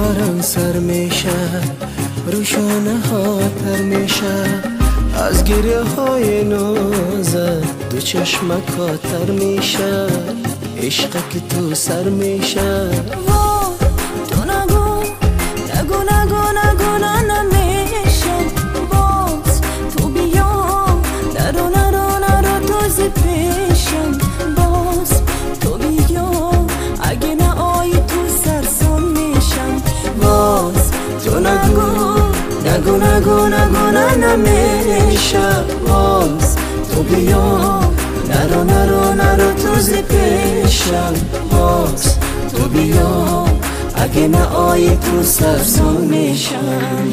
باران سر میشه، روشانه ها تر میشه، از گریه های نازت دو چشمک تر میشه، عشق که تو سر میشه. تو نگو نگو نگو نگو نمیشم، باز تو بیا نرو نرو نرو تازه پیشم، باز تو بیا اگه نه آیی تو سرسان میشم. باز تو نگو نگو نگو نگو نمیشم، باز تو بیا نرو نرو نرو تازه پیشم، باز تو بیا اگه نه آیی تو سرسان میشم.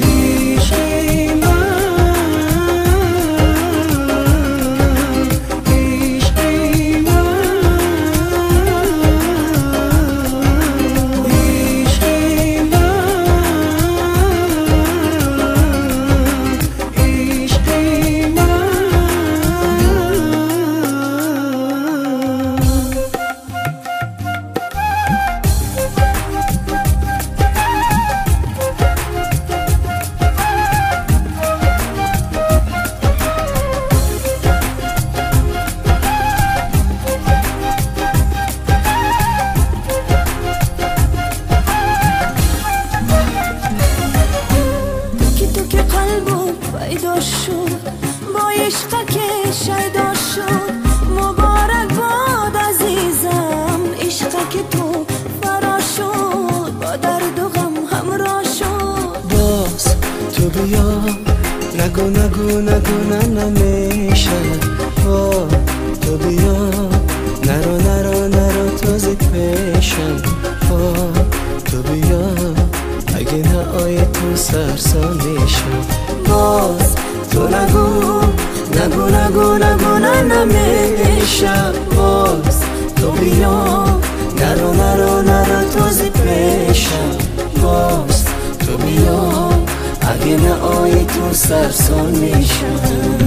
پیدا شد با عشق که شیدا شد، مبارک باد عزیزم عشق که تو فرا شد، با درد و غم همراه شد. باز تو بیا نگو نگو نگو نمیشه، تو بیا نرو نرو نرو تازه پیشم، تو بیا اگه نه آیه تو سرسان میشم. باز تو نگو نگو نگو نگو نمیشه، باز تو بیا نرو نرو نرو تازه پیشم، باز تو بیا اگه نه آیه تو سرسان میشم.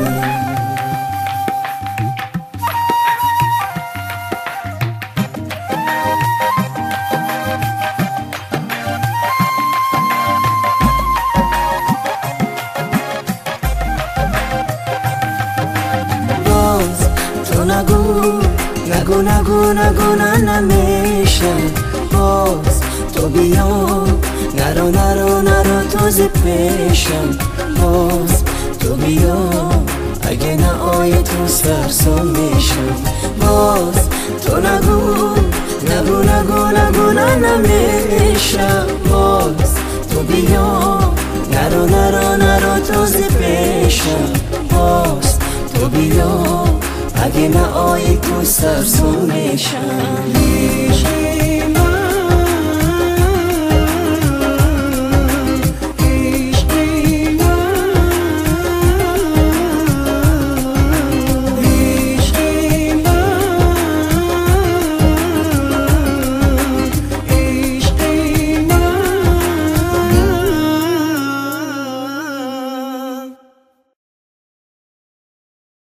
تو نگو نگو نگو نگو نمیشه، باز تو بیا نرو نرو نرو تازه پیشم، باز تو بیا اگه نه آیه تو سرسان میشم. باز تو نگو نگو نگو نگو نمیشه، باز تو بیا نرو نرو نرو تازه پیشم، باز تو بیا اگه نه آیی تو سرسون میشم.